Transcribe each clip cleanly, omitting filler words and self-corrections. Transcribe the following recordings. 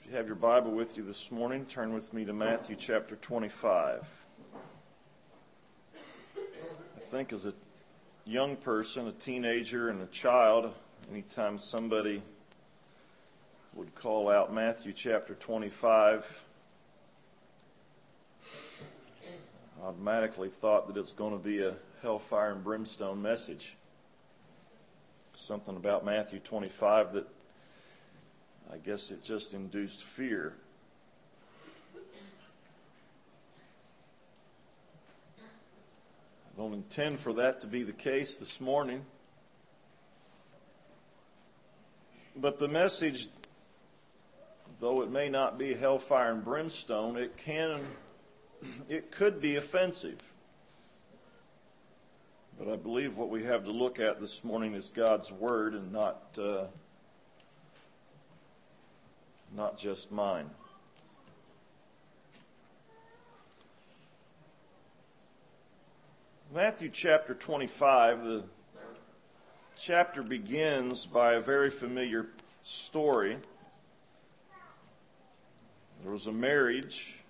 If you have your Bible with you this morning, turn with me to Matthew chapter 25. I think as a young person, a teenager, and a child, anytime somebody would call out Matthew chapter 25, I automatically thought that it's going to be a hellfire and brimstone message. Something about Matthew 25 that I guess it just induced fear. I don't intend for that to be the case this morning. But the message, though it may not be hellfire and brimstone, it could be offensive. But I believe what we have to look at this morning is God's Word and not just mine. Matthew chapter 25, the chapter begins by a very familiar story. There was a marriage,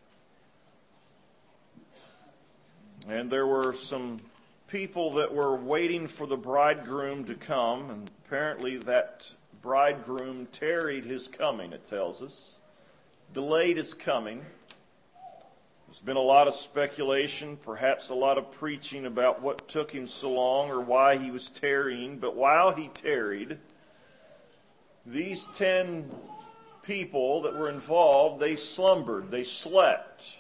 and there were some people that were waiting for the bridegroom to come, and apparently that bridegroom tarried his coming, it tells us. Delayed his coming. There's been a lot of speculation, perhaps a lot of preaching about what took him so long or why he was tarrying. But while he tarried, these 10 people that were involved, they slumbered, they slept.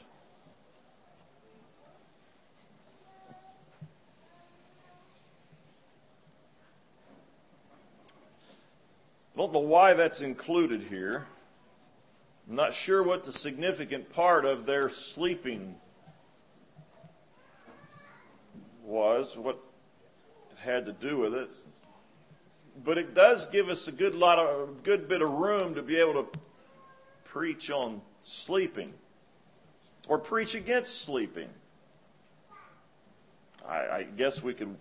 I don't know why that's included here. I'm not sure what the significant part of their sleeping was, what it had to do with it. But it does give us a good bit of room to be able to preach on sleeping or preach against sleeping. I guess we can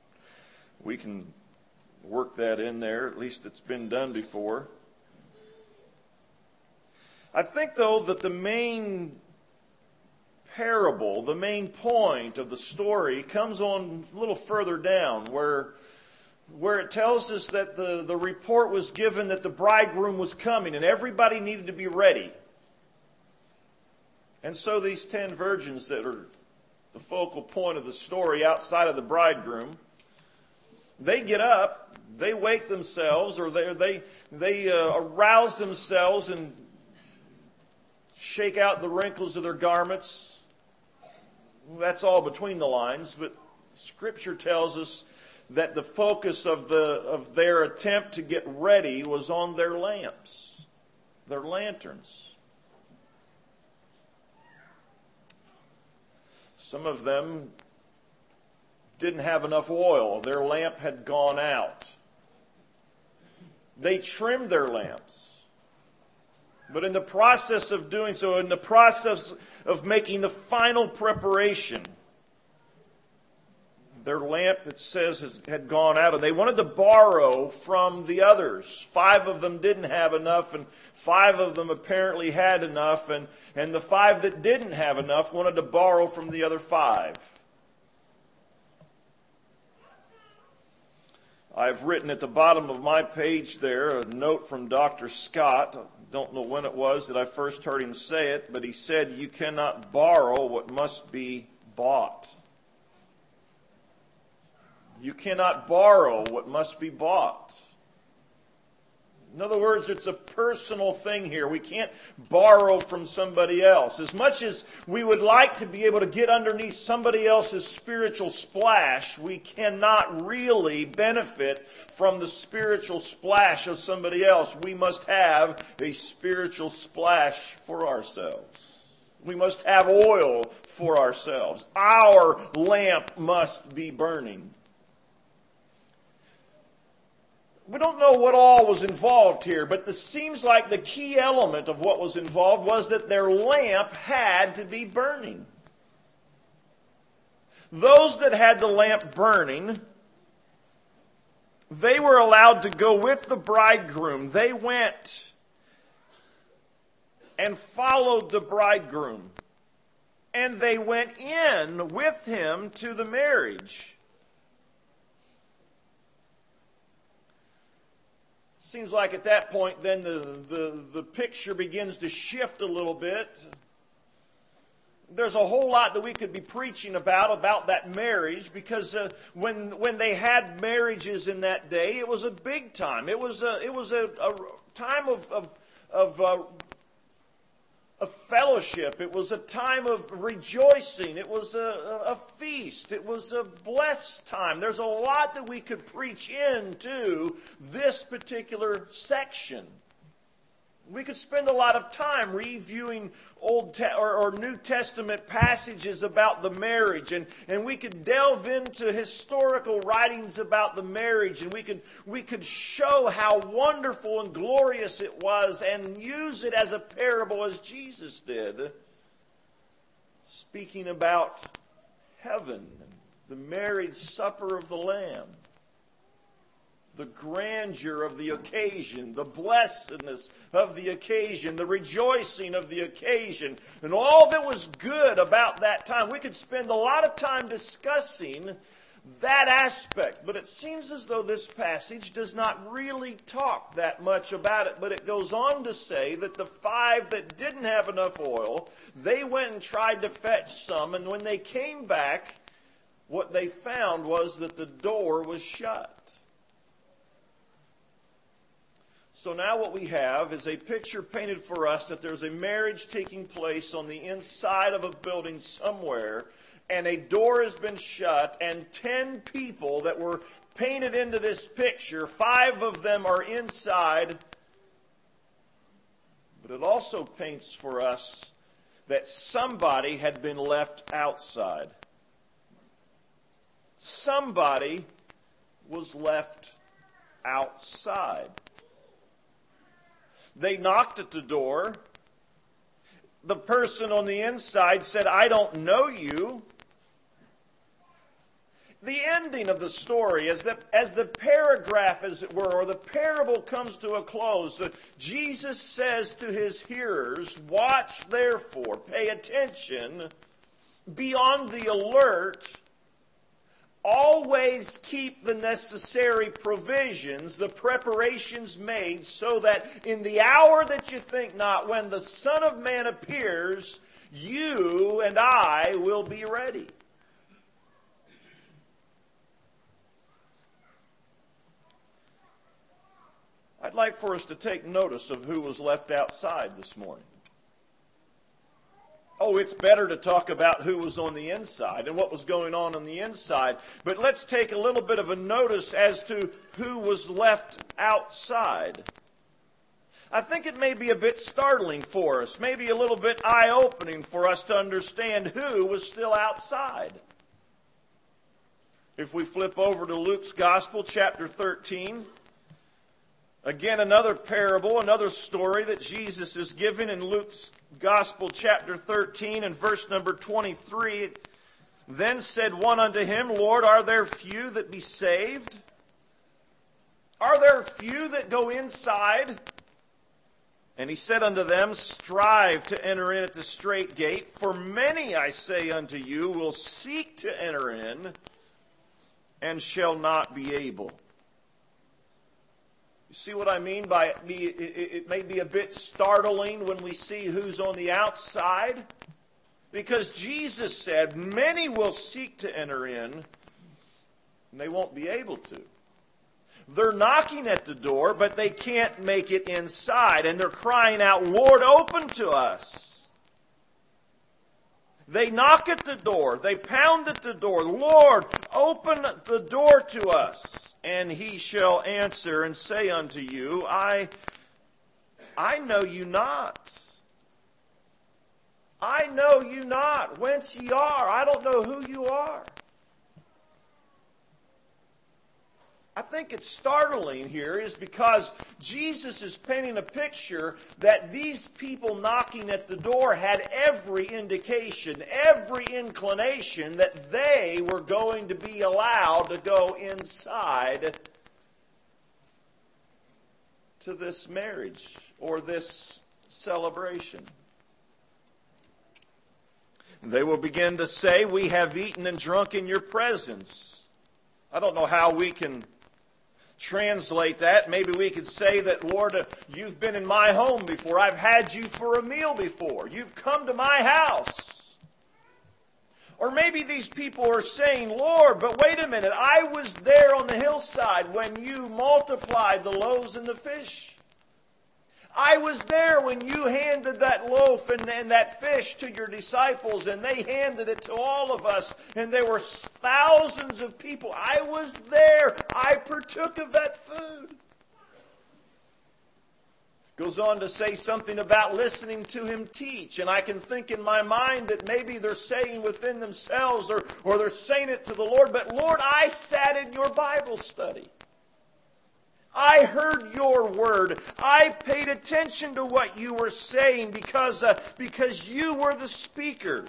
work that in there. At least it's been done before. I think, though, that the main parable, the main point of the story comes on a little further down where it tells us that the report was given that the bridegroom was coming and everybody needed to be ready. And so these 10 virgins that are the focal point of the story outside of the bridegroom, they get up, they wake themselves, or they arouse themselves and shake out the wrinkles of their garments. That's all between the lines, but Scripture tells us that the focus of their attempt to get ready was on their lamps, their lanterns. Some of them didn't have enough oil. Their lamp had gone out. They trimmed their lamps. But in the process of doing so, in the process of making the final preparation, their lamp, it says, had gone out. And they wanted to borrow from the others. 5 of them didn't have enough, and 5 of them apparently had enough. And the 5 that didn't have enough wanted to borrow from the other 5. I've written at the bottom of my page there a note from Dr. Scott. I don't know when it was that I first heard him say it, but he said, "You cannot borrow what must be bought." You cannot borrow what must be bought. In other words, it's a personal thing here. We can't borrow from somebody else. As much as we would like to be able to get underneath somebody else's spiritual splash, we cannot really benefit from the spiritual splash of somebody else. We must have a spiritual splash for ourselves. We must have oil for ourselves. Our lamp must be burning. We don't know what all was involved here, but it seems like the key element of what was involved was that their lamp had to be burning. Those that had the lamp burning, they were allowed to go with the bridegroom. They went and followed the bridegroom. And they went in with him to the marriage. Seems like at that point then the picture begins to shift a little bit. There's a whole lot that we could be preaching about that marriage, because when they had marriages in that day, it was a big time. It was a time of fellowship. It was a time of rejoicing. It was a feast. It was a blessed time. There's a lot that we could preach into this particular section. We could spend a lot of time reviewing Old or New Testament passages about the marriage, and we could delve into historical writings about the marriage, and we could show how wonderful and glorious it was, and use it as a parable as Jesus did, speaking about heaven, the marriage supper of the Lamb. The grandeur of the occasion, the blessedness of the occasion, the rejoicing of the occasion, and all that was good about that time. We could spend a lot of time discussing that aspect, but it seems as though this passage does not really talk that much about it. But it goes on to say that the 5 that didn't have enough oil, they went and tried to fetch some, and when they came back, what they found was that the door was shut. So now what we have is a picture painted for us that there's a marriage taking place on the inside of a building somewhere, and a door has been shut, and 10 people that were painted into this picture, 5 of them are inside. But it also paints for us that somebody had been left outside. Somebody was left outside. They knocked at the door. The person on the inside said, "I don't know you." The ending of the story is that as the paragraph, as it were, or the parable comes to a close, Jesus says to his hearers, "Watch therefore, pay attention, be on the alert, always keep the necessary provisions, the preparations made, so that in the hour that you think not, when the Son of Man appears, you and I will be ready." I'd like for us to take notice of who was left outside this morning. Oh, it's better to talk about who was on the inside and what was going on the inside. But let's take a little bit of a notice as to who was left outside. I think it may be a bit startling for us, maybe a little bit eye-opening for us to understand who was still outside. If we flip over to Luke's Gospel, chapter 13, again, another parable, another story that Jesus is giving in Luke's Gospel, chapter 13, and verse number 23. "Then said one unto him, Lord, are there few that be saved? Are there few that go inside? And he said unto them, Strive to enter in at the strait gate, for many, I say unto you, will seek to enter in, and shall not be able." You see what I mean by it may be a bit startling when we see who's on the outside? Because Jesus said, many will seek to enter in, and they won't be able to. They're knocking at the door, but they can't make it inside. And they're crying out, "Lord, open to us." They knock at the door. They pound at the door. "Lord, open the door to us." And he shall answer and say unto you, I know you not. I know you not, whence ye are. I don't know who you are. I think it's startling here is because Jesus is painting a picture that these people knocking at the door had every indication, every inclination that they were going to be allowed to go inside to this marriage or this celebration. They will begin to say, we have eaten and drunk in your presence. I don't know how we can translate that. Maybe we could say that, Lord, you've been in my home before. I've had you for a meal before. You've come to my house. Or maybe these people are saying, Lord, but wait a minute. I was there on the hillside when you multiplied the loaves and the fish. I was there when you handed that loaf and that fish to your disciples, and they handed it to all of us, and there were thousands of people. I was there. I partook of that food. Goes on to say something about listening to him teach, and I can think in my mind that maybe they're saying within themselves, or they're saying it to the Lord, but Lord, I sat in your Bible study. I heard your word. I paid attention to what you were saying because you were the speaker.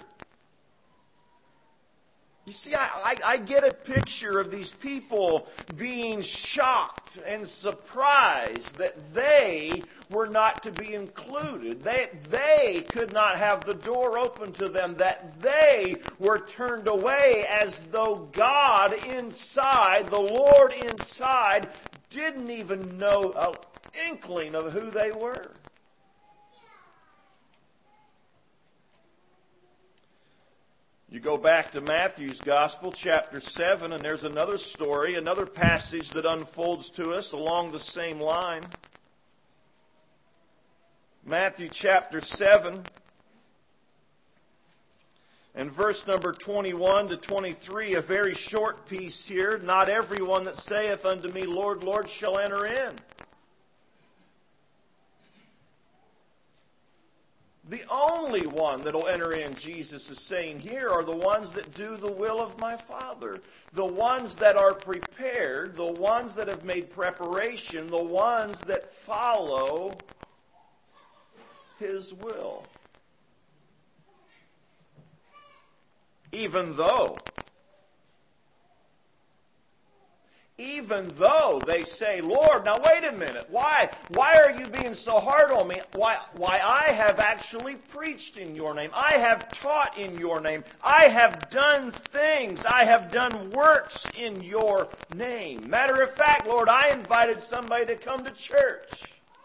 You see, I get a picture of these people being shocked and surprised that they were not to be included. They could not have the door open to them, that they were turned away as though God inside, the Lord inside, didn't even know an inkling of who they were. You go back to Matthew's Gospel, chapter 7, and there's another story, another passage that unfolds to us along the same line. Matthew chapter 7 and verse number 21 to 23, a very short piece here. Not everyone that saith unto me, Lord, Lord, shall enter in. The only one that will enter in, Jesus is saying here, are the ones that do the will of my Father. The ones that are prepared, the ones that have made preparation, the ones that follow His will. Even though they say, Lord, now wait a minute, why are you being so hard on me? Why I have actually preached in your name. I have taught in your name. I have done things. I have done works in your name. Matter of fact, Lord, I invited somebody to come to church.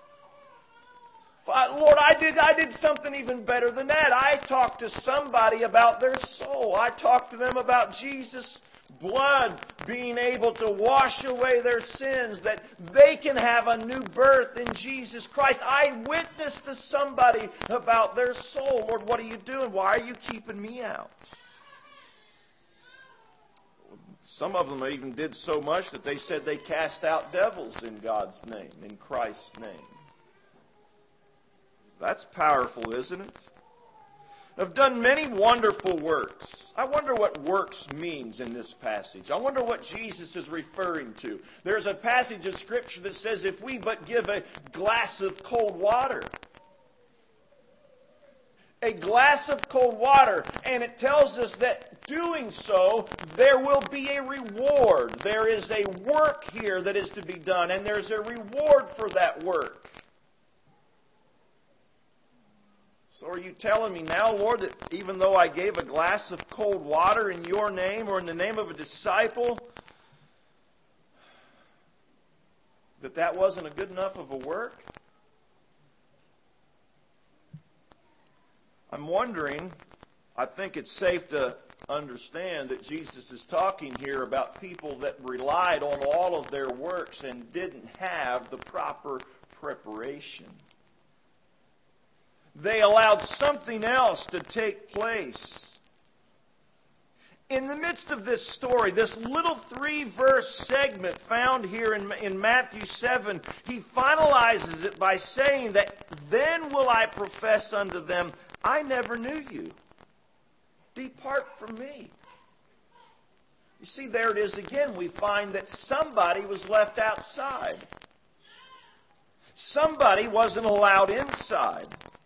Lord, I did something even better than that. I talked to somebody about their soul. I talked to them about Jesus' blood being able to wash away their sins, that they can have a new birth in Jesus Christ. I witnessed to somebody about their soul. Lord, what are you doing? Why are you keeping me out? Some of them even did so much that they said they cast out devils in God's name, in Christ's name. That's powerful, isn't it? Have done many wonderful works. I wonder what works means in this passage. I wonder what Jesus is referring to. There's a passage of Scripture that says, if we but give a glass of cold water. A glass of cold water. And it tells us that doing so, there will be a reward. There is a work here that is to be done, and there's a reward for that work. So are you telling me now, Lord, that even though I gave a glass of cold water in your name or in the name of a disciple, that wasn't a good enough of a work? I'm wondering, I think it's safe to understand that Jesus is talking here about people that relied on all of their works and didn't have the proper preparation. They allowed something else to take place. In the midst of this story, this little 3-verse segment found here in Matthew 7, he finalizes it by saying that, then will I profess unto them, I never knew you. Depart from me. You see, there it is again. We find that somebody was left outside. Somebody wasn't allowed inside.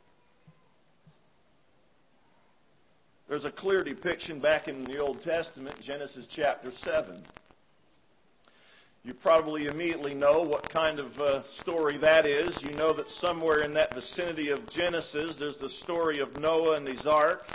There's a clear depiction back in the Old Testament, Genesis chapter 7. You probably immediately know what kind of story that is. You know that somewhere in that vicinity of Genesis, there's the story of Noah and his ark.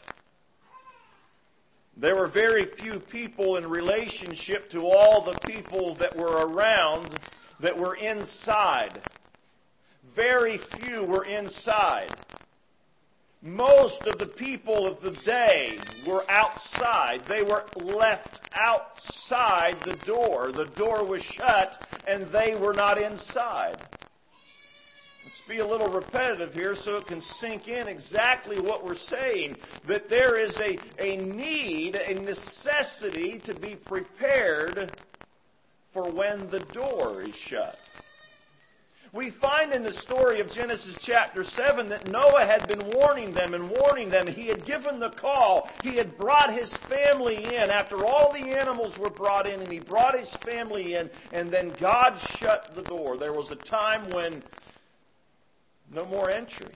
There were very few people in relationship to all the people that were around that were inside. Very few were inside. Most of the people of the day were outside. They were left outside the door. The door was shut and they were not inside. Let's be a little repetitive here so it can sink in exactly what we're saying. That there is a need, a necessity to be prepared for when the door is shut. We find in the story of Genesis chapter 7 that Noah had been warning them. He had given the call. He had brought his family in after all the animals were brought in, and he brought his family in, and then God shut the door. There was a time when no more entry.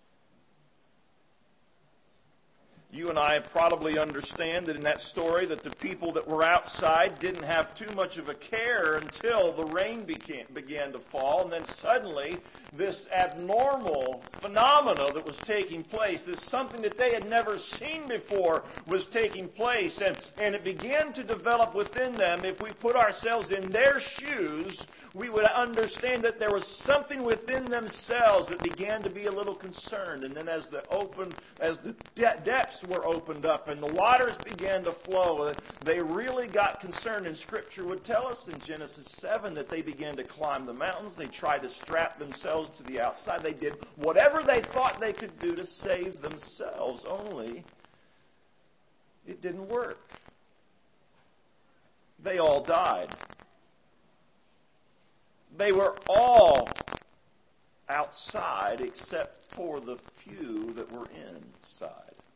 You and I probably understand that in that story that the people that were outside didn't have too much of a care until the rain began to fall. And then suddenly this abnormal phenomena that was taking place, this something that they had never seen before was taking place. And it began to develop within them. If we put ourselves in their shoes, we would understand that there was something within themselves that began to be a little concerned. And then as the depths were opened up and the waters began to flow, they really got concerned. And Scripture would tell us in Genesis 7 that they began to climb the mountains. They tried to strap themselves to the outside. They did whatever they thought they could do to save themselves, only it didn't work. They all died. They were all outside except for the few that were inside.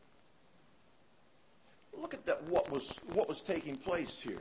Look at that, what was taking place here.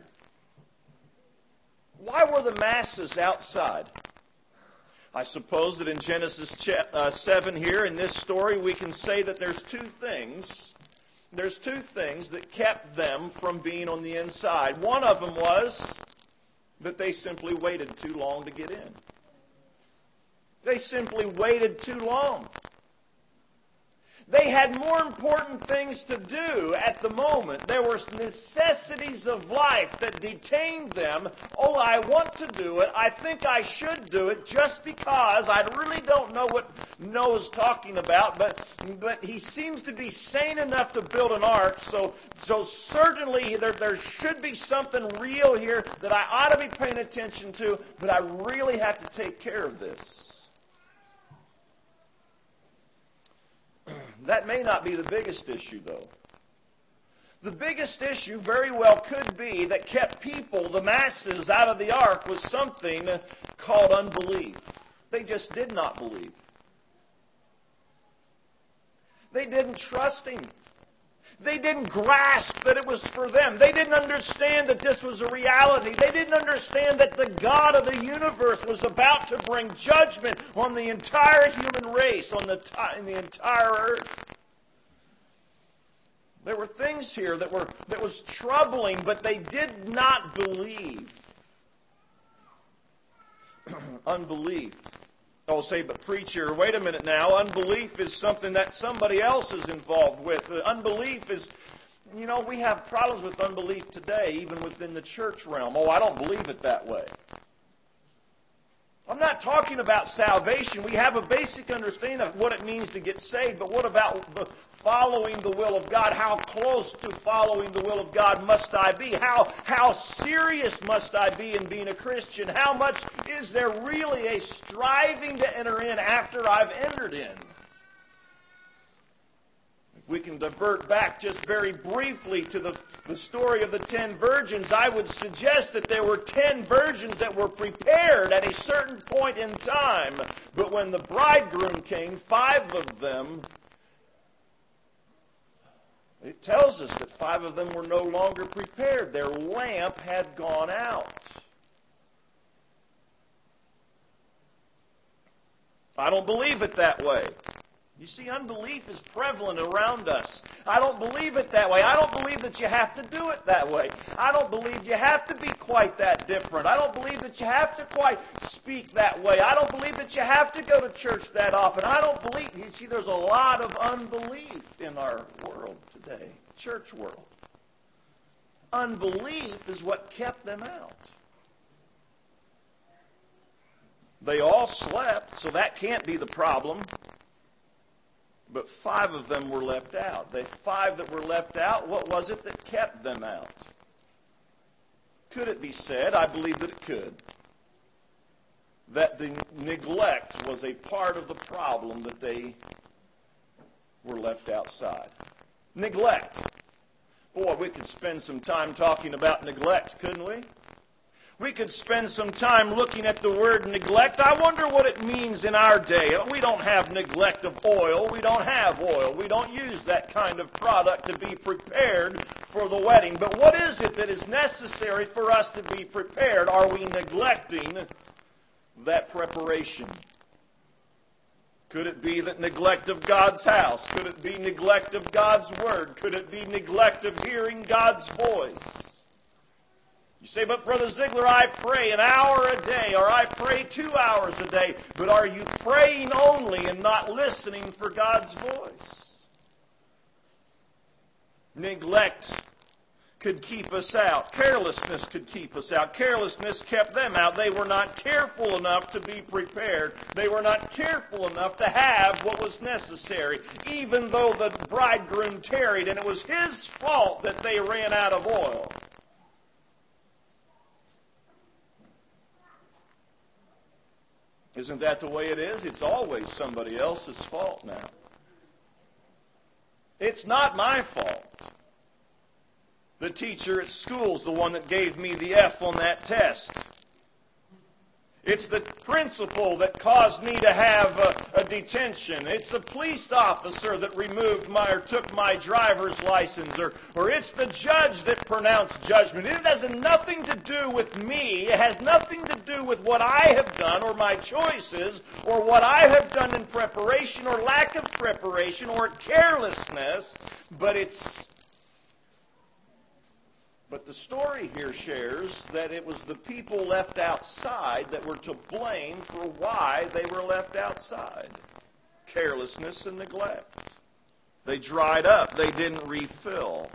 Why were the masses outside? I suppose that in Genesis 7 here, in this story, we can say that there's two things. There's two things that kept them from being on the inside. One of them was that they simply waited too long to get in. They simply waited too long. They had more important things to do at the moment. There were necessities of life that detained them. Oh, I want to do it. I think I should do it just because I really don't know what Noah's talking about, but he seems to be sane enough to build an ark, so certainly there should be something real here that I ought to be paying attention to, but I really have to take care of this. That may not be the biggest issue, though. The biggest issue very well could be that kept people, the masses, out of the ark was something called unbelief. They just did not believe. They didn't trust Him. They didn't grasp that it was for them. They didn't understand that this was a reality. They didn't understand that the God of the universe was about to bring judgment on the entire human race, on the entire earth. There were things here that was troubling, but they did not believe. Unbelief. Oh, say, but preacher, wait a minute now. Unbelief is something that somebody else is involved with. Unbelief is, we have problems with unbelief today, even within the church realm. Oh, I don't believe it that way. I'm not talking about salvation. We have a basic understanding of what it means to get saved, but what about following the will of God? How close to following the will of God must I be? How serious must I be in being a Christian? How much is there really a striving to enter in after I've entered in? If we can divert back just very briefly to the story of the 10 virgins, I would suggest that there were 10 virgins that were prepared at a certain point in time. But when the bridegroom came, 5 of them, it tells us that 5 of them were no longer prepared. Their lamp had gone out. I don't believe it that way. You see, unbelief is prevalent around us. I don't believe it that way. I don't believe that you have to do it that way. I don't believe you have to be quite that different. I don't believe that you have to quite speak that way. I don't believe that you have to go to church that often. I don't believe. You see, there's a lot of unbelief in our world today, church world. Unbelief is what kept them out. They all slept, so that can't be the problem. But 5 of them were left out. The 5 that were left out, what was it that kept them out? Could it be said, I believe that it could, that the neglect was a part of the problem that they were left outside? Neglect. Boy, we could spend some time talking about neglect, couldn't we? We could spend some time looking at the word neglect. I wonder what it means in our day. We don't have neglect of oil. We don't have oil. We don't use that kind of product to be prepared for the wedding. But what is it that is necessary for us to be prepared? Are we neglecting that preparation? Could it be that neglect of God's house? Could it be neglect of God's word? Could it be neglect of hearing God's voice? You say, but Brother Ziegler, I pray an hour a day, or I pray 2 hours a day. But are you praying only and not listening for God's voice? Neglect could keep us out. Carelessness could keep us out. Carelessness kept them out. They were not careful enough to be prepared. They were not careful enough to have what was necessary, even though the bridegroom tarried, and it was his fault that they ran out of oil. Isn't that the way it is? It's always somebody else's fault now. It's not my fault. The teacher at school's the one that gave me the F on that test. It's the principal that caused me to have a detention. It's the police officer that removed or took my driver's license. Or it's the judge that pronounced judgment. It has nothing to do with me. It has nothing to do with what I have done or my choices or what I have done in preparation or lack of preparation or carelessness. But the story here shares that it was the people left outside that were to blame for why they were left outside. Carelessness and neglect. They dried up. They didn't refill.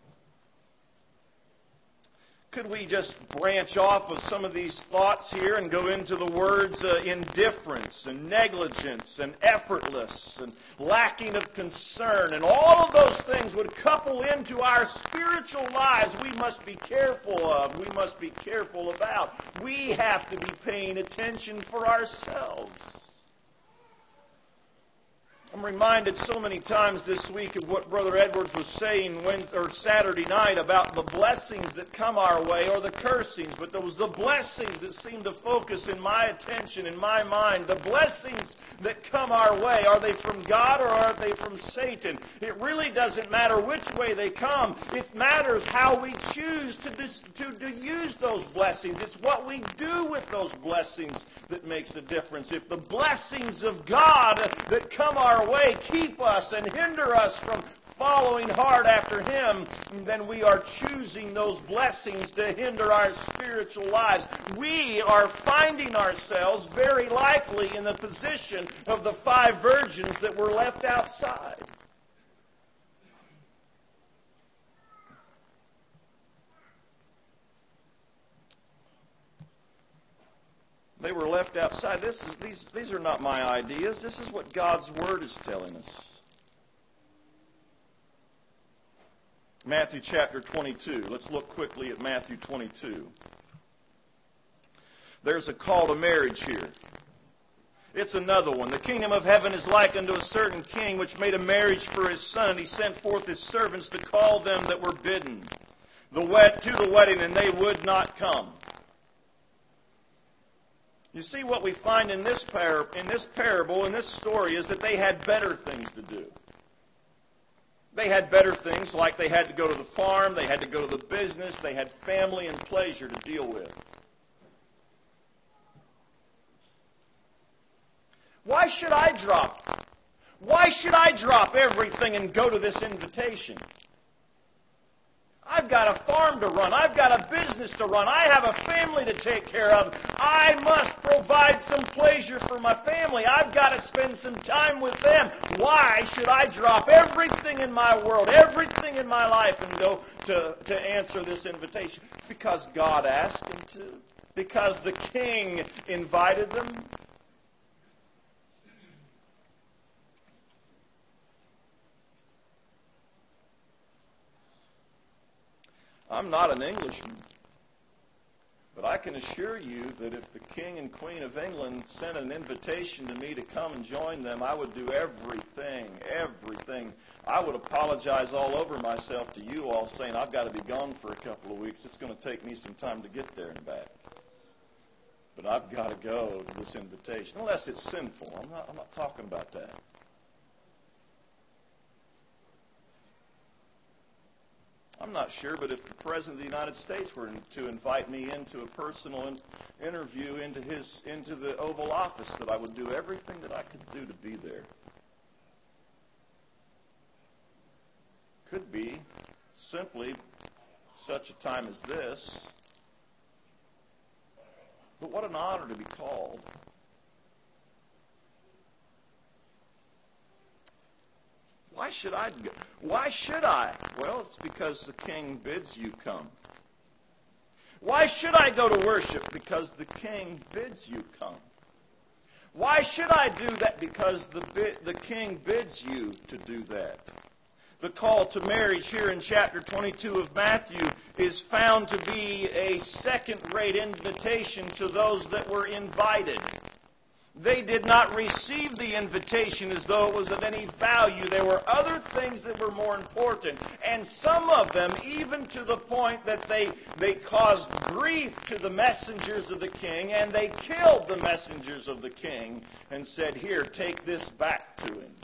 Could we just branch off of some of these thoughts here and go into the words indifference and negligence and effortless and lacking of concern, and all of those things would couple into our spiritual lives we must be careful of, we must be careful about. We have to be paying attention for ourselves. I'm reminded so many times this week of what Brother Edwards was saying Saturday night about the blessings that come our way or the cursings, but there was the blessings that seemed to focus in my attention, in my mind. The blessings that come our way, are they from God or are they from Satan? It really doesn't matter which way they come. It matters how we choose to use those blessings. It's what we do with those blessings that makes a difference. If the blessings of God that come our way keep us and hinder us from following hard after Him, then we are choosing those blessings to hinder our spiritual lives. We are finding ourselves very likely in the position of the 5 virgins that were left outside. They were left outside. These are not my ideas. This is what God's Word is telling us. Matthew chapter 22. Let's look quickly at Matthew 22. There's a call to marriage here. It's another one. The kingdom of heaven is like unto a certain king which made a marriage for his son, and he sent forth his servants to call them that were bidden to the wedding, and they would not come. You see, what we find in this parable, in this story, is that they had better things to do. They had better things, like they had to go to the farm, they had to go to the business, they had family and pleasure to deal with. Why should I drop Why should I drop everything and go to this invitation? I've got a farm to run. I've got a business to run. I have a family to take care of. I must provide some pleasure for my family. I've got to spend some time with them. Why should I drop everything in my world, everything in my life, and go to answer this invitation? Because God asked him to. Because the king invited them. I'm not an Englishman, but I can assure you that if the King and Queen of England sent an invitation to me to come and join them, I would do everything. I would apologize all over myself to you all, saying I've got to be gone for a couple of weeks. It's going to take me some time to get there and back. But I've got to go to this invitation, unless it's sinful. I'm not talking about that. I'm not sure, but if the President of the United States were to invite me into a personal interview into the Oval Office, that I would do everything that I could do to be there. Could be simply such a time as this. But what an honor to be called. Why should I go? Why should I? Well, it's because the king bids you come. Why should I go to worship? Because the king bids you come. Why should I do that? Because the king bids you to do that. The call to marriage here in chapter 22 of Matthew is found to be a second-rate invitation to those that were invited. They did not receive the invitation as though it was of any value. There were other things that were more important. And some of them, even to the point that they caused grief to the messengers of the king, and they killed the messengers of the king and said, "Here, take this back to him."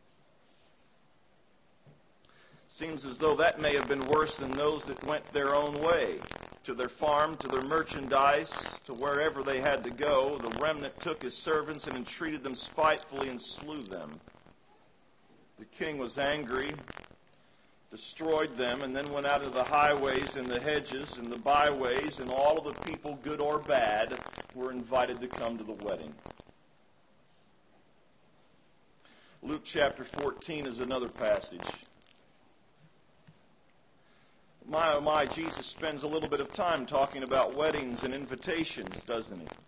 Seems as though that may have been worse than those that went their own way. To their farm, to their merchandise, to wherever they had to go. The remnant took his servants and entreated them spitefully and slew them. The king was angry, destroyed them, and then went out of the highways and the hedges and the byways, and all of the people, good or bad, were invited to come to the wedding. Luke chapter 14 is another passage. My, oh my, Jesus spends a little bit of time talking about weddings and invitations, doesn't he?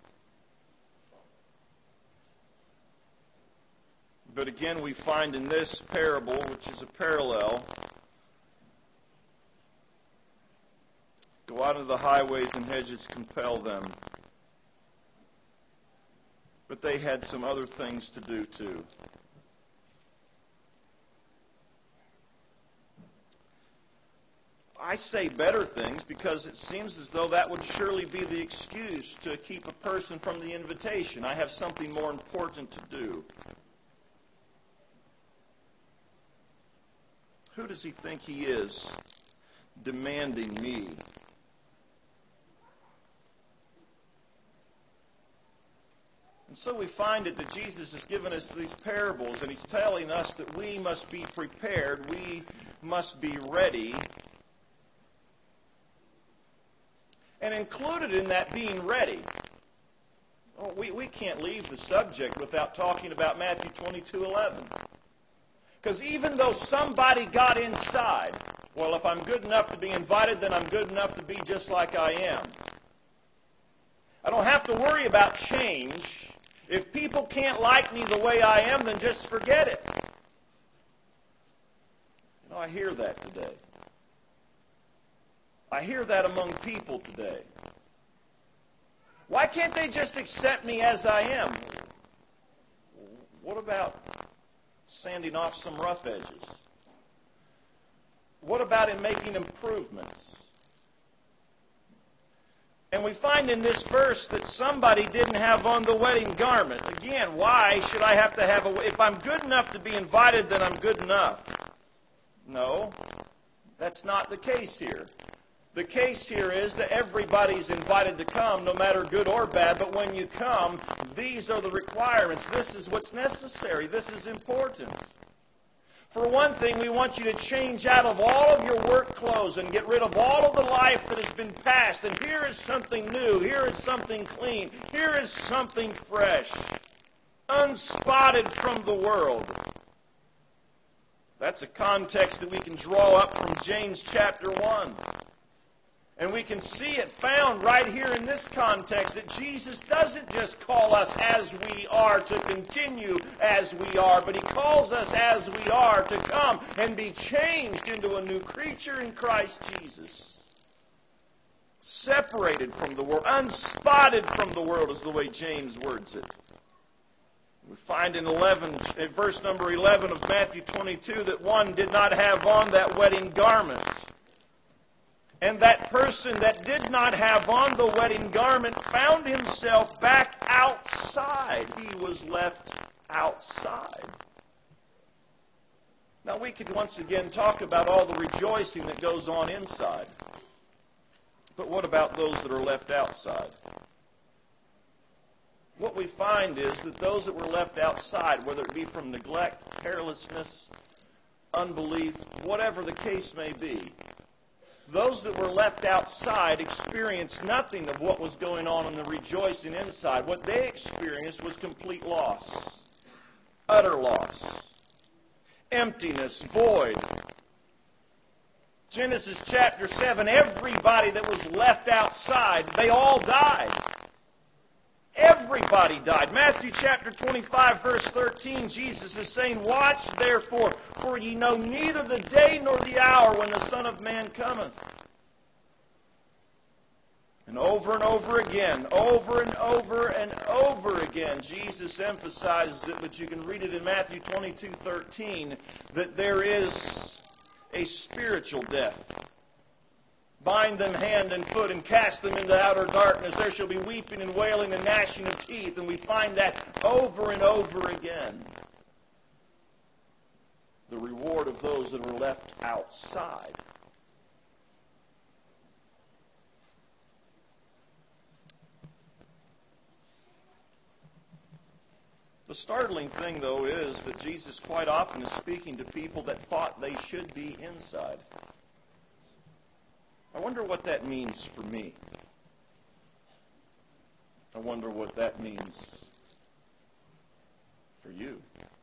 But again, we find in this parable, which is a parallel, go out into the highways and hedges, compel them. But they had some other things to do too. I say better things because it seems as though that would surely be the excuse to keep a person from the invitation. I have something more important to do. Who does he think he is demanding me? And so we find it that Jesus has given us these parables, and he's telling us that we must be prepared, we must be ready. And included in that being ready, we can't leave the subject without talking about Matthew 22:11. Because even though somebody got inside, well, if I'm good enough to be invited, then I'm good enough to be just like I am. I don't have to worry about change. If people can't like me the way I am, then just forget it. You know, I hear that today. I hear that among people today. Why can't they just accept me as I am? What about sanding off some rough edges? What about in making improvements? And we find in this verse that somebody didn't have on the wedding garment. Again, why should I have to have if I'm good enough to be invited, then I'm good enough? No, that's not the case here. The case here is that everybody's invited to come, no matter good or bad, but when you come, these are the requirements. This is what's necessary. This is important. For one thing, we want you to change out of all of your work clothes and get rid of all of the life that has been past. And here is something new. Here is something clean. Here is something fresh, unspotted from the world. That's a context that we can draw up from James chapter 1. And we can see it found right here in this context that Jesus doesn't just call us as we are to continue as we are, but He calls us as we are to come and be changed into a new creature in Christ Jesus. Separated from the world, unspotted from the world is the way James words it. We find in verse number 11 of Matthew 22 that one did not have on that wedding garment. And that person that did not have on the wedding garment found himself back outside. He was left outside. Now we could once again talk about all the rejoicing that goes on inside. But what about those that are left outside? What we find is that those that were left outside, whether it be from neglect, carelessness, unbelief, whatever the case may be, those that were left outside experienced nothing of what was going on in the rejoicing inside. What they experienced was complete loss, utter loss, emptiness, void. Genesis chapter 7, everybody that was left outside, they all died. Everybody died. Matthew chapter 25, verse 13, Jesus is saying, "Watch therefore, for ye know neither the day nor the hour when the Son of Man cometh." And over again, over and over again, Jesus emphasizes it, but you can read it in Matthew 22:13, that there is a spiritual death. Bind them hand and foot and cast them into outer darkness. There shall be weeping and wailing and gnashing of teeth. And we find that over and over again. The reward of those that are left outside. The startling thing, though, is that Jesus quite often is speaking to people that thought they should be inside. I wonder what that means for me. I wonder what that means for you.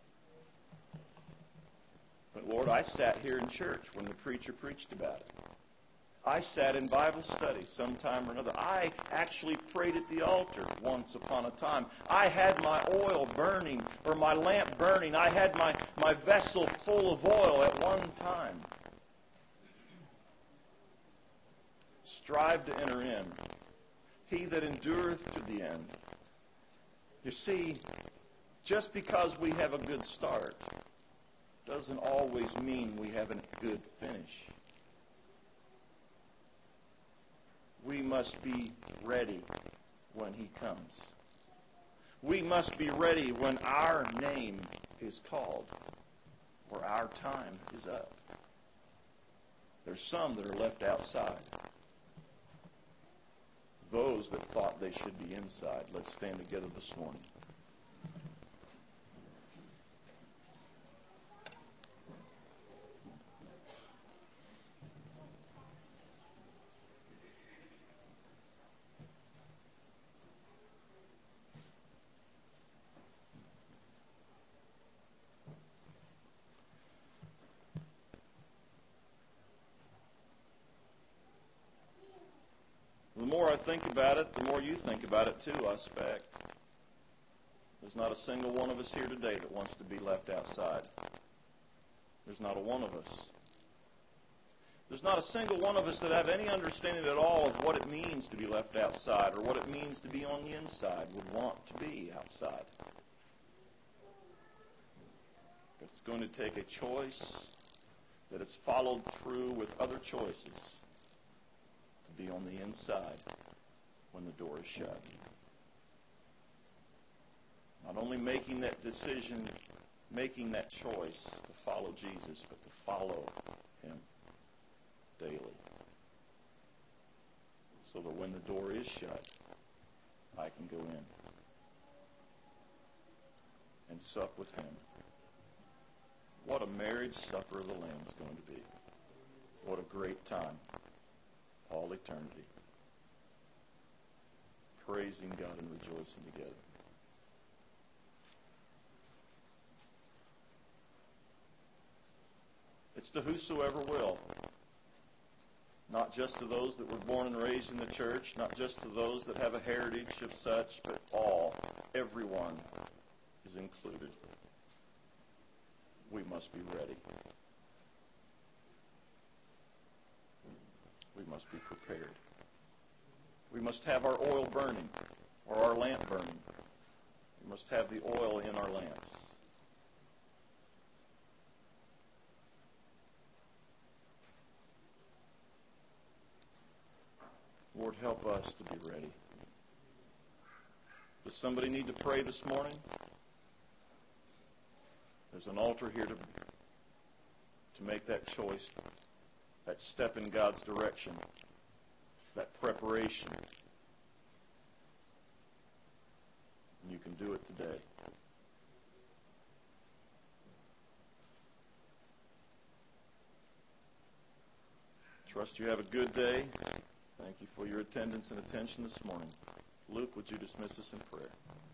But Lord, I sat here in church when the preacher preached about it. I sat in Bible study sometime or another. I actually prayed at the altar once upon a time. I had my oil burning, or my lamp burning. I had my vessel full of oil at one time. Strive to enter in. He that endureth to the end. You see, just because we have a good start doesn't always mean we have a good finish. We must be ready when He comes. We must be ready when our name is called or our time is up. There's some that are left outside. Those that thought they should be inside. Let's stand together this morning. The more I think about it, the more you think about it too, I suspect. There's not a single one of us here today that wants to be left outside. There's not a one of us. There's not a single one of us that have any understanding at all of what it means to be left outside or what it means to be on the inside, would want to be outside. It's going to take a choice that is followed through with other choices to be on the inside when the door is shut. Not only making that decision, making that choice to follow Jesus, but to follow Him daily. so that when the door is shut, I can go in and sup with him. What a marriage supper of the Lamb is going to be. What a great time. All eternity. Praising God and rejoicing together. It's to whosoever will. Not just to those that were born and raised in the church, not just to those that have a heritage of such, but all, everyone is included. We must be ready. We must be prepared. We must have our oil burning, or our lamp burning. We must have the oil in our lamps. Lord, help us to be ready. Does somebody need to pray this morning? There's an altar here to make that choice, that step in God's direction, that preparation. And you can do it today. Trust you have a good day. Thank you for your attendance and attention this morning. Luke, would you dismiss us in prayer?